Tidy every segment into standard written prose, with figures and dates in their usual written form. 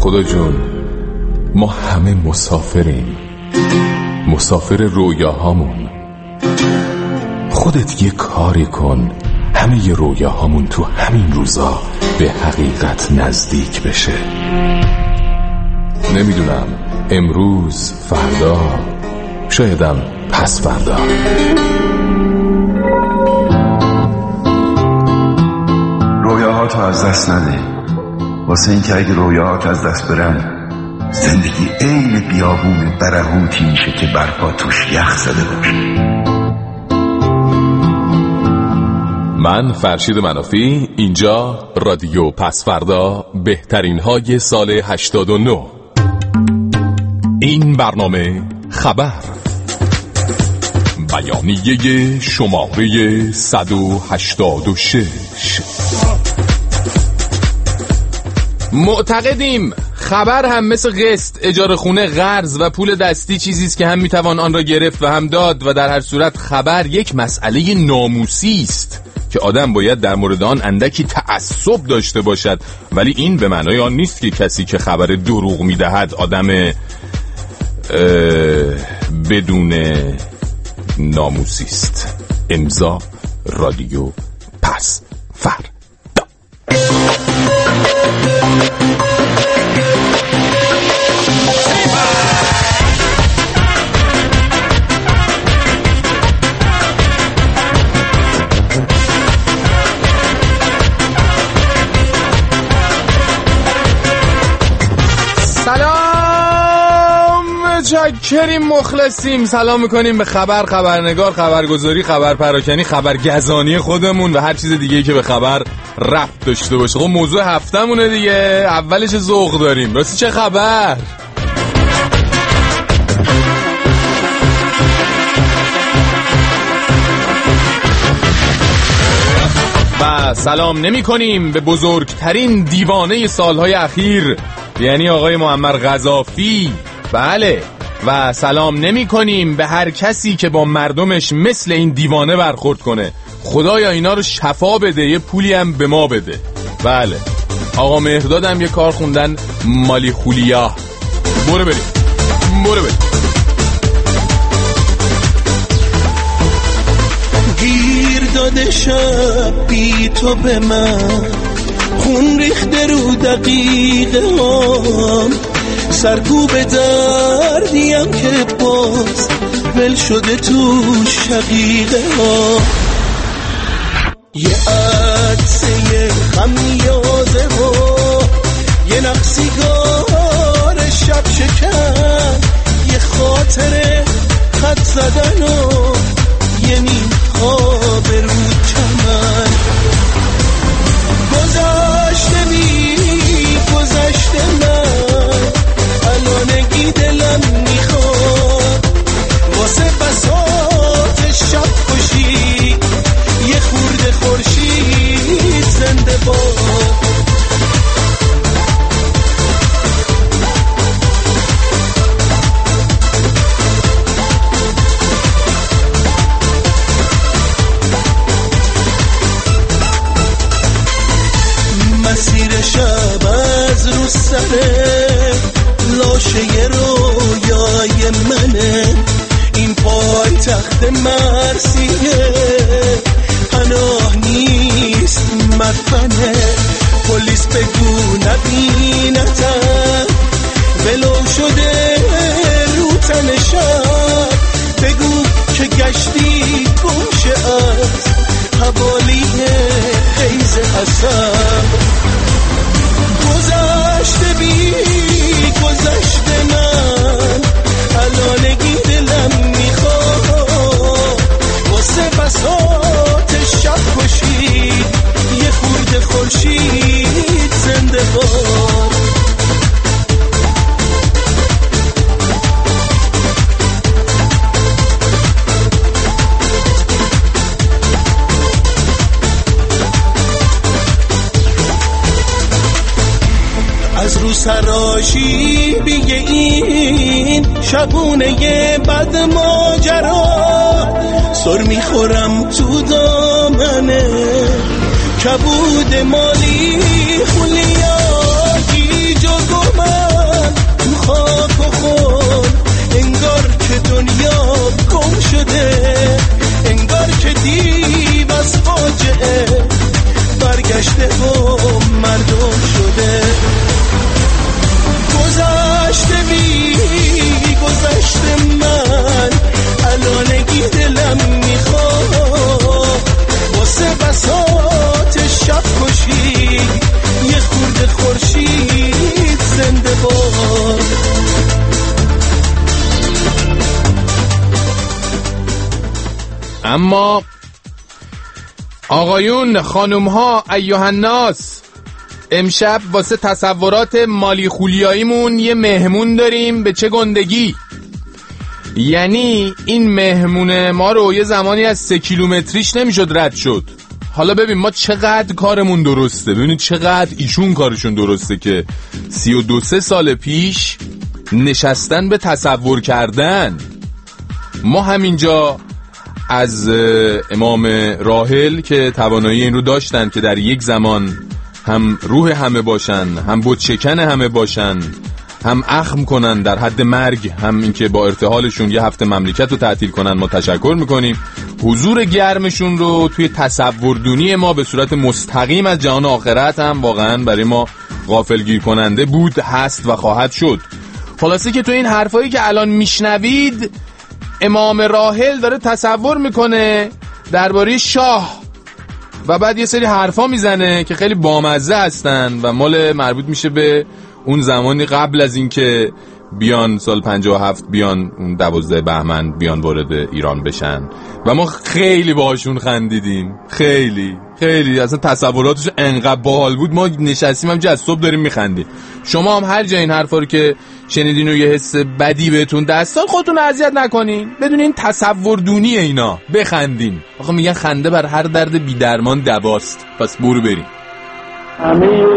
خدا جون، ما همه مسافریم، مسافر رویاهامون. خودت یه کاری کن همه ی رویاهامون تو همین روزا به حقیقت نزدیک بشه. نمیدونم، امروز، فردا، شایدم پس فردا. رویاهاتو از دست نده، واسه این که اگه رویاهات از دست برن زندگی عین بیابون برهوتی میشه که برپا توش یخ زده باشه. من فرشید منافی، اینجا رادیو پس فردا، بهترین های سال 89. این برنامه خبر، بیانیه شماره 186. معتقدیم خبر هم مثل قسط، اجاره خونه، قرض و پول دستی چیزیست که هم میتوان آن را گرفت و هم داد و در هر صورت خبر یک مسئله ناموسی است که آدم باید در مورد آن اندکی تعصب داشته باشد، ولی این به معنای آن نیست که کسی که خبر دروغ میدهد آدم بدون ناموسی است. امضا رادیو پس فردا. چاکریم، مخلصیم. سلام میکنیم به خبرنگار، خبرگزاری، خبرپراکنی، خبرگزانی خودمون و هر چیز دیگه‌ای که به خبر ربط داشته باشه. خب موضوع هفتمونه دیگه، اولش ذوق داریم. راستی چه خبر؟ و سلام نمی کنیم به بزرگترین دیوانه سالهای اخیر، یعنی آقای معمر قذافی. بله، و سلام نمی کنیم به هر کسی که با مردمش مثل این دیوانه برخورد کنه. خدایا اینا رو شفا بده، یه پولی هم به ما بده. بله، آقا مهرداد هم یه کار خوندن مالی خولیا. برو بریم. گیر داده شب بی تو به من، خون ریخته رو دقیقه هم، سرکوب دردیم که باز ول شده تو شقیقه ها. یه عدسه خمیازه و یه نقصیگار شب شکن، یه خاطر خط زدن و یه نیم خواب رو چمن. گذشته بی گذشته من، الانگی دلم میخواد واسه بساط شب خوشی، یه خورده خورشید زنده باد. مسیر شب از رو سره لاشه رویای منه، این پای تخت مرسیه پناه نیست مدفنه. پلیس بگو نبینتم، ولو شده رو تن شب، بگو که گشتی گمشه از حوالی حیز حسن. گذشته بی گذشته من، الانگی دلم میخواد واسه بساط شب خوشید، یه خورده خورشید زنده باد. از رو سراشی بیگه این شبونه بد ماجرا، سر میخورم تو دامنه کبود مالی خولیا، گیج و گمه دنیا گم شده، انگار که دیو از فاجعه برگشته و مردم شده. گذشته گذشته من الانگی دلم میخواد واسه بساط شب کشی یه خورده خورشید زنده باد. اما آقایون خانوم ها ایها الناس، امشب واسه تصورات مالی خولیاییمون یه مهمون داریم. به چه گندگی؟ یعنی این مهمون ما رو یه زمانی از 3 کیلومتریش نمیشد رد شد. حالا ببین ما چقدر کارمون درسته، ببینید چقدر ایشون کارشون درسته که 32 سال پیش نشستن به تصور کردن. ما همینجا از امام راحل که توانایی این رو داشتن که در یک زمان هم روح همه باشن، هم بتشکن همه باشن، هم اخم کنن در حد مرگ، هم اینکه با ارتحالشون یه هفته مملکت رو تعطیل کنن، ما تشکر میکنیم. حضور گرمشون رو توی تصوردونی ما به صورت مستقیم از جهان آخرت هم واقعا برای ما غافلگیر کننده بود، هست و خواهد شد. خلاصه که تو این حرفایی که الان میشنوید امام راحل داره تصور میکنه درباره شاه و بعد یه سری حرفا میزنه که خیلی بامزه هستن و مال مربوط میشه به اون زمانی قبل از این که بیان سال 57 بیان اون 12 بهمن بیان وارد ایران بشن و ما خیلی باهاشون خندیدیم. خیلی اصلا تصوراتش انقدر باحال بود ما نشستیم همینجا از صبح داریم میخندیم. شما هم هر جا این حرفا رو که شنیدین و یه حس بدی بهتون دست داد خودتون اذیت نکنین، بدون این تصوردونی اینا بخندین. آخه میگن خنده بر هر درد بی درمان دواست. پس برو بریم. همه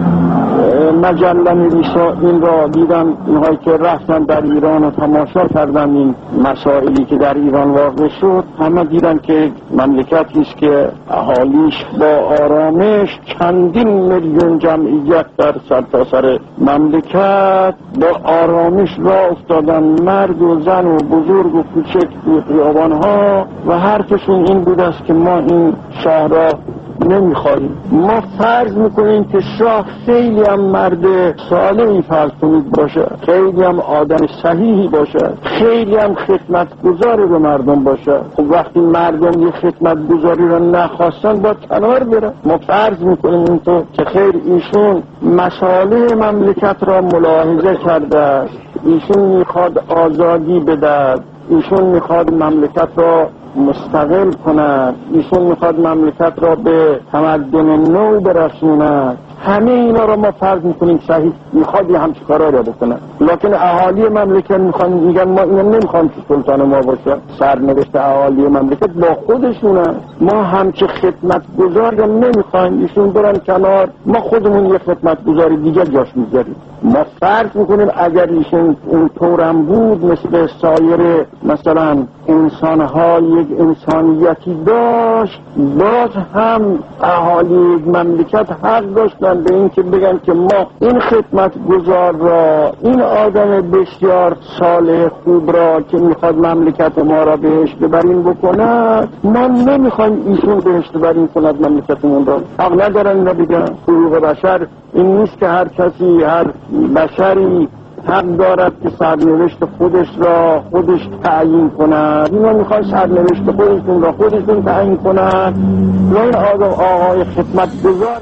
مجله نویسا این را دیدم، اینهایی که رفتن در ایران و تماشا کردن این مسائلی که در ایران واقع شد، همه دیدن که مملکتی است که اهالیش با آرامش چندین میلیون جمعیت در سرتاسر مملکت با آرامش راه افتادن، مرد و زن و بزرگ و کوچک توی خیابان‌ها و حرفشون این بود است که ما این شاه را نمیخواهیم. ما فرض میکنیم که شاه خیلی هم مرد صالحی فرض کنید باشه، خیلی هم آدم صحیحی باشه، خیلی هم خدمتگزار به مردم باشه. خب وقتی مردم یه خدمتگزاری رو نخواستن با کنار بره. ما فرض میکنیم اینطور که خیر ایشون مصالح مملکت را ملاحظه کرده است، ایشون میخواد آزادی بده، ایشون میخواد مملکت را مستقل کند، ایشون میخواد مملکت را به تمدن نو برسوند. همه اینا را ما فرض میکنیم صحیح، میخواد یه همچه کارا را بکنن. لکن اهالی مملکت میگن ما اینا نمیخوام که سلطان ما باشه. سرنوشت اهالی مملکت با خودشونه. ما همچه خدمتگزار را نمیخوایم، ایشون برن کنار، ما خودمون یه خدمتگزاری دیگه جاش میذاریم. ما فرض میکنیم اگر ایشون اون طورم بود مثل سایر مثلا انسانها یک انسانیتی داشت، باز هم اهالی مملکت حق داشتن به این که بگن که ما این خدمتگزار را، این آدم بسیار صالح خوب را که میخواد مملکت ما را بهش ببرین بکند، ما نمیخوایم ایشون بهش ببرین کند مملکتمون را. حق ندارن اینا بگن. حقوق بشر این نیست که هر کسی، هر بشری حق دارد که سرنوشت خودش را خودش تعیین کند. اینا میخوان سرنوشت خودشون را خودشون تعیین کند و این آقای خدمتگزار.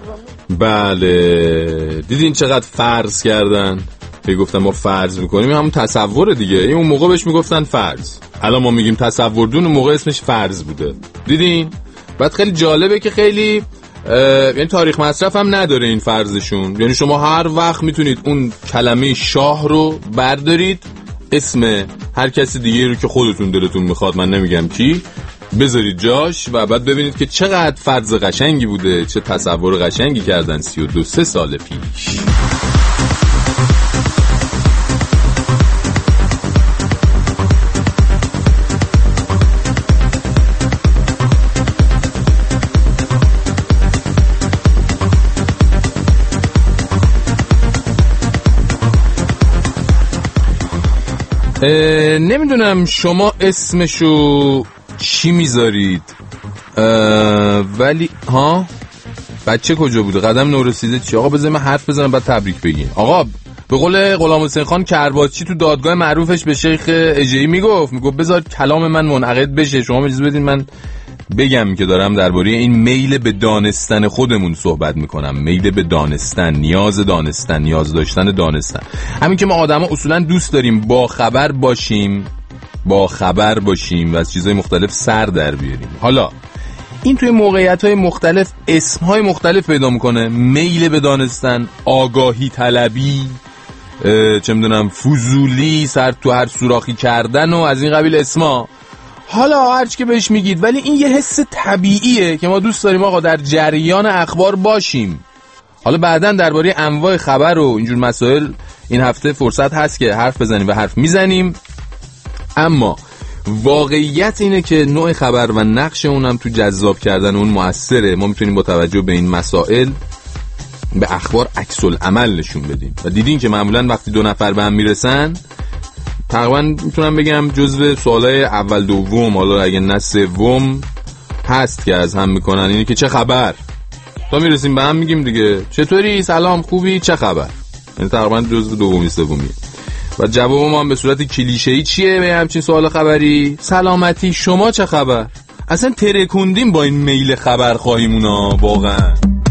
بله دیدین چقدر فرض کردن؟ گفتم ما فرض میکنیم، همون تصور دیگه. این اون موقع بهش میگفتن فرض، الان ما میگیم تصوردون، اون موقع اسمش فرض بوده. دیدین؟ بعد خیلی جالبه که خیلی یعنی تاریخ مصرف هم نداره این فرضشون. یعنی شما هر وقت میتونید اون کلمه شاه رو بردارید، اسم هر کسی دیگه رو که خودتون دلتون میخواد، من نمیگم کی، بذارید جاش و بعد ببینید که چقدر فرض قشنگی بوده، چه تصور قشنگی کردن 32 سال پیش. نمیدونم شما اسمشو چی میذارید، ولی بچه کجا بوده؟ قدم نورسیده چی؟ آقا بذار من حرف بزنم بعد تبریک بگین. آقا به قول غلام حسین خان کرباسچی تو دادگاه معروفش به شیخ اجهی میگفت بذار کلام من منعقد بشه، شما اجازه بدین من بگم که دارم درباره این میل به دانستن خودمون صحبت میکنم. میل به دانستن، نیاز دانستن، نیاز داشتن دانستن. همین که ما آدما اصولا دوست داریم با خبر باشیم و از چیزهای مختلف سر در بیاریم. حالا این توی موقعیت‌های مختلف اسم‌های مختلف پیدا میکنه. میل به دانستن، آگاهی طلبی، چه میدونم فضولی، سر تو هر سوراخی کردن و از این قبیل اسما. حالا هرچی که بهش میگید، ولی این یه حس طبیعیه که ما دوست داریم آقا در جریان اخبار باشیم. حالا بعداً درباره انواع خبر و اینجور مسائل این هفته فرصت هست که حرف بزنیم و حرف میزنیم، اما واقعیت اینه که نوع خبر و نقش اونم تو جذاب کردن اون موثره. ما میتونیم با توجه به این مسائل به اخبار عکس العمل نشون بدیم و دیدین که معمولاً وقتی دو نفر به هم میرسن تقریبا میتونم بگم جزو سوالای اول دوم، حالا اگه نه سوم هست که از هم میکنن اینه که چه خبر. تا میرسیم به هم میگیم دیگه چطوری، سلام، خوبی، چه خبر. یعنی تقریبا جزو دومی سومی. و جواب ما هم به صورت کلیشه‌ای چیه به همچین سوال خبری؟ سلامتی، شما چه خبر. اصلا ترکوندیم با این میل خبرخواهیمونا واقعا.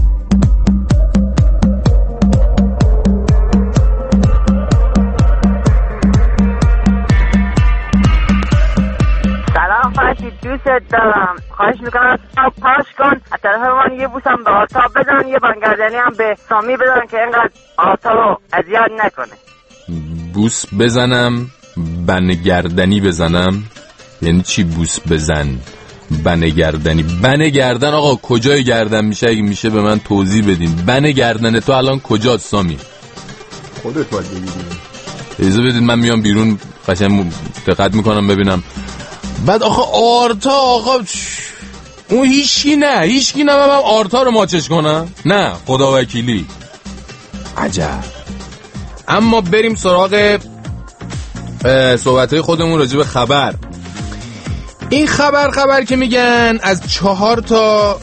دوست دارم، خواهش میکنم پاش کن از طرف من یه بوسم به آرتا بدن، یه بانگردنی هم به سامی بدن که اینقدر آرتا رو اذیت نکنه. بوس بزنم، بنگردنی بزنم؟ یعنی چی بوس بزن بنگردنی؟ بنگردن آقا کجای گردن میشه؟ اگه میشه به من توضیح بدین. بنگردن تو الان کجاست سامی؟ خودت باید بگیدین. اجازه بدید من میام بیرون قشنگ دقت میکنم ببینم. بعد آرتا آقا اون هیچکی نه من آرتا رو ماچش کنم؟ نه خدا وکیلی. عجب. اما بریم سراغ صحبتهای خودمون راجع به خبر. این خبر که میگن از 4 تا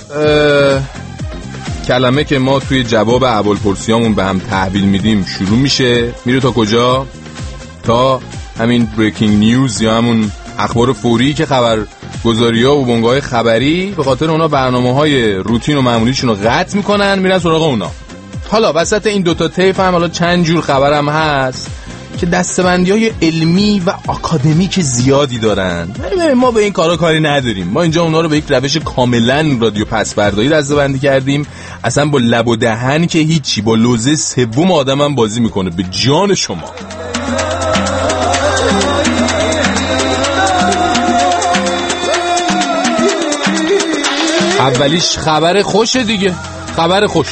کلمه که ما توی جواب ابوالپرسیامون به هم تحویل میدیم شروع میشه. میره تا کجا؟ تا همین بریکینگ نیوز یا همون اخبار فوری که خبرگزاری‌ها و بنگاه‌های خبری به خاطر اونا برنامه‌های روتین و معمولیشون رو قطع میکنن، میرن سراغ اونا. حالا وسط این دوتا طیف هم حالا چند جور خبرم هست که دسته‌بندی‌های علمی و آکادمیک زیادی دارن. ما به این کارا کاری نداریم. ما اینجا اونا رو به یک روش کاملا رادیو پس‌برداری دسته‌بندی کردیم. اصلا با لب و دهن که هیچی، با لوزه سوم آدمم بازی میکنه به جان شما. اولیش خبر خوشه دیگه، خبر خوش.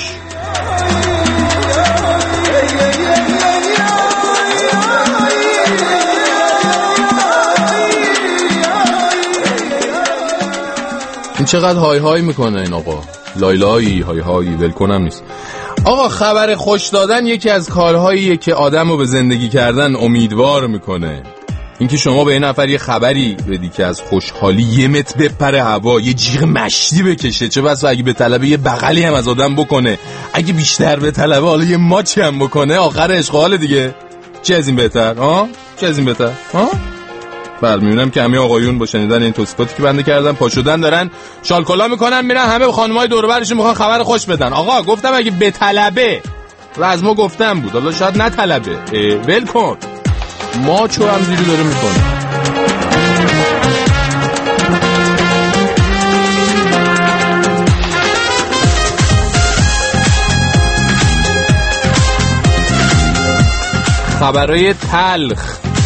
این چقدر های های میکنه این آقا، لایلایی های هایی ولکنم نیست. آقا خبر خوش دادن یکی از کارهاییه که آدم رو به زندگی کردن امیدوار میکنه. اینکه شما به یه نفر یه خبری بدی که از خوشحالی یه متر بپره هوا، یه جیغ مشتی بکشه، چه بس اگه به طلبه یه بغلی هم از آدم بکنه، اگه بیشتر به طلبه حالا یه ماچی هم بکنه، آخر اشغال دیگه. چه از این بهتر؟ چه از این بهتر؟ بله میبینم که همه آقایون با شنیدن این توصیفاتی که بنده کردم پا شدن دارن شالکلا میکنن میرن همه به خانمای دور و برشون میخوان خبر خوش بدن. آقا گفتم اگه به طلبه و از ما گفتم بود، حالا شاید نه طلبه، ول کن. ما چو همجوری داره میکنه. خبرهای تلخ.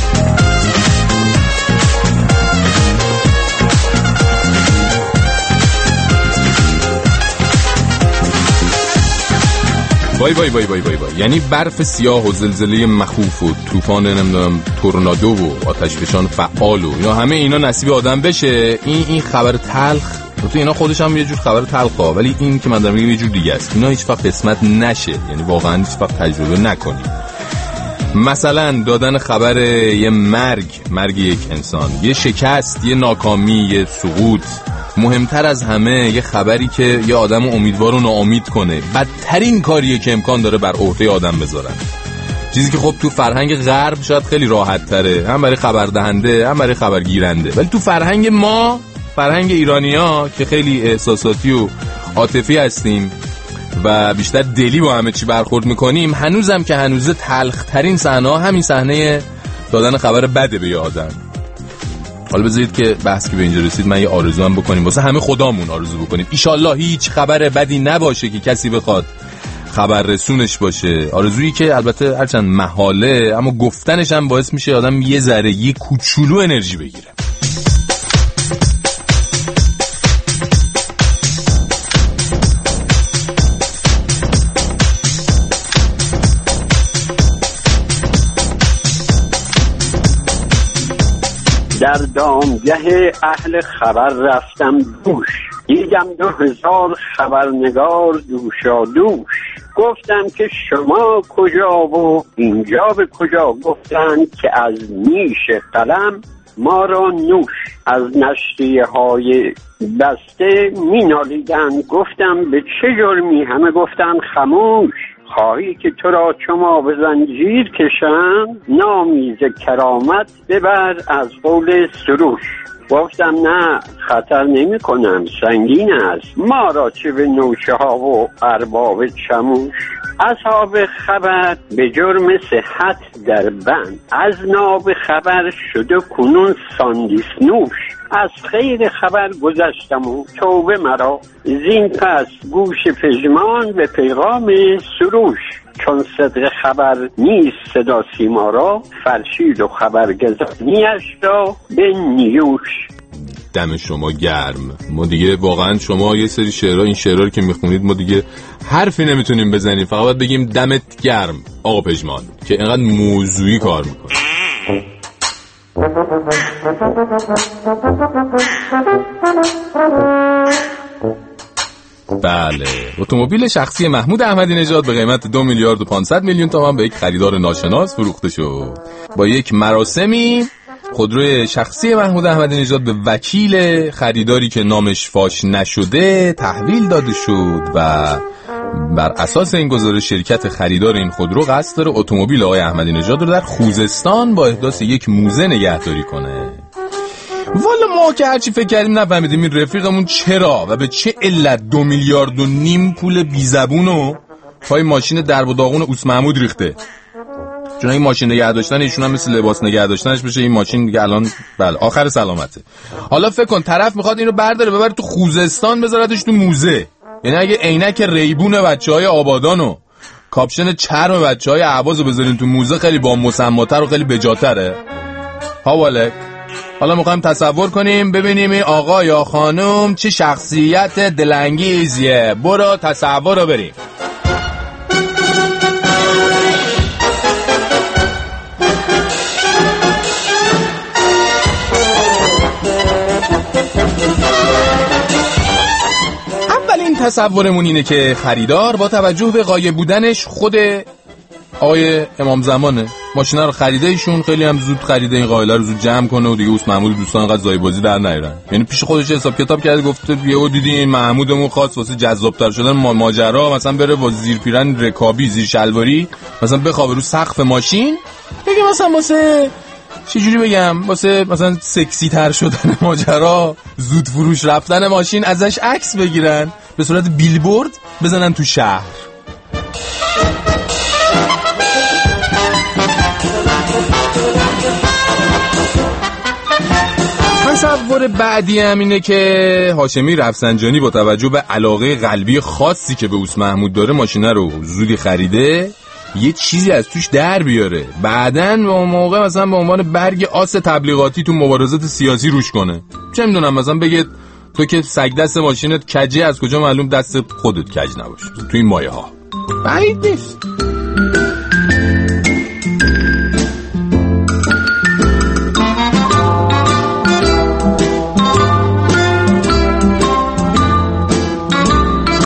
وای وای وای وای وای وای. یعنی برف سیاه و زلزله مخوف و طوفان نمیدونم تورنادو و آتشفشان فعال و اینا همه اینا نصیب آدم بشه. این خبر تلخ، تو اینا خودش هم یه جور خبر تلخه، ولی این که من دارم میگم یه جور دیگه است. اینا هیچ وقت قسمت نشه، یعنی واقعا هیچ وقت تجربه نکنید. مثلا دادن خبر یه مرگ یک انسان، یه شکست، یه ناکامی، یه سقوط. مهمتر از همه یه خبری که یه آدم امیدوار و ناامید کنه. بدترین کاریه که امکان داره بر عهده آدم بذارن. چیزی که خب تو فرهنگ غرب شاید خیلی راحت تره، هم برای خبردهنده هم برای خبرگیرنده، ولی تو فرهنگ ما، فرهنگ ایرانی‌ها که خیلی احساساتی و عاطفی هستیم و بیشتر دلی با همه چی برخورد میکنیم، هنوزم که هنوزه تلخ‌ترین صحنه همین صحنه دادن خبر بده به آدم. حالا بذارید که بحث که به اینجا رسید من یه آرزو هم بکنیم، واسه همه خدامون آرزو بکنیم ایشالله هیچ خبر بدی نباشه که کسی بخواد خبر رسونش باشه. آرزویی که البته هرچند محاله، اما گفتنش هم باعث میشه آدم یه ذره یه کوچولو انرژی بگیره. در دامگه اهل خبر رفتم دوش، دیدم 2000 خبرنگار دوشا دوش. گفتم که شما کجا و اینجا به کجا؟ گفتند که از نیش قلم ما را نوش. از نشریه های بسته می نالیدن. گفتم به چه جرمی؟ همه گفتن خموش. خواهی که تو را چما به زنجیر کشند، نامیز کرامت ببر از قول سروش. گفتم نه، خطر نمی کنم، سنگین است، ما را چه به نوشه ها و ارباب چموش. اصحاب خبر به جرم صحت در بند، از ناب خبر شده کنون ساندیس نوش. از خیر خبر گذشتم و توبه مرا، زین پس گوش پژمان به پیغام سروش. چون صدق خبر نیست صدا سیما را، فرشید و خبرگزانیش را به نیوش. دم شما گرم. ما دیگه واقعا شما یه سری شعرها، این شعرها که میخونید ما دیگه حرفی نمیتونیم بزنیم، فقط باید بگیم دمت گرم آقا پژمان که اینقدر موضوعی کار میکنه. بله، اتومبیل شخصی محمود احمدی نژاد به قیمت 2 میلیارد و 500 میلیون تومان به یک خریدار ناشناس فروخته شد. با یک مراسمی خودروی شخصی محمود احمدی نژاد به وکیل خریداری که نامش فاش نشده تحویل داده شد و بر اساس این گزارش شرکت خریدار این خودرو قصد داره اتومبیل آقای احمدی نژاد رو در خوزستان با احداث یک موزه نگهداری کنه. والا ما که هرچی فکر کردیم نفهمیدیم این رفیقمون چرا و به چه علت 2 میلیارد و نیم پول بیزبونو پای ماشین درب و داغون اوس محمود ریخته. چون این ماشین نگه داشتن ایشون هم مثل لباس نگه داشتنش بشه، این ماشین دیگه الان بله آخر سلامته. حالا فکر کن طرف میخواد اینو برداره ببره تو خوزستان بذارتش تو موزه. یعنی اگه عینک ریبون بچهای آبادانو کاپشن چرم بچهای اهوازو بذارین تو موزه خیلی با مسماتر و خیلی بجاتره. حواله حالا میخوایم تصور کنیم ببینیم این آقا یا خانم چه شخصیت دلانگیزیه. برو تصور رو بریم. اولین تصورمون اینه که خریدار با توجه به غایب بودنش خود آقای امام زمانه. ماشینا رو خریده ایشون، خیلی هم زود خریده این قائله رو زود جمع کنه و دیگه اوس محمود دوستان انقدر زایبازی در نیارن. یعنی پیش خودش حساب کتاب کرده گفته یهو دیدین محمودمون خواست واسه جذاب‌تر شدن ماجرا مثلا بره با زیر پیرن رکابی زیر شلواری مثلا بخوابه رو سقف ماشین، بگه مثلا واسه چجوری بگم واسه مثلا سکسی تر شدن ماجرا، زود فروش رفتن ماشین ازش عکس بگیرن به صورت بیلبورد بزنن تو شهر. تصور بعدی هم اینه که هاشمی رفسنجانی با توجه به علاقه قلبی خاصی که به اوس محمود داره ماشینه رو زودی خریده یه چیزی از توش در بیاره، بعدن به موقع مثلا به عنوان برگ آس تبلیغاتی تو مبارزات سیاسی روش کنه. چه میدونم مثلا بگه تو که سگ دست ماشینت کجه، از کجا معلوم دست خودت کج نباشه تو این مایه ها. بعید نیست.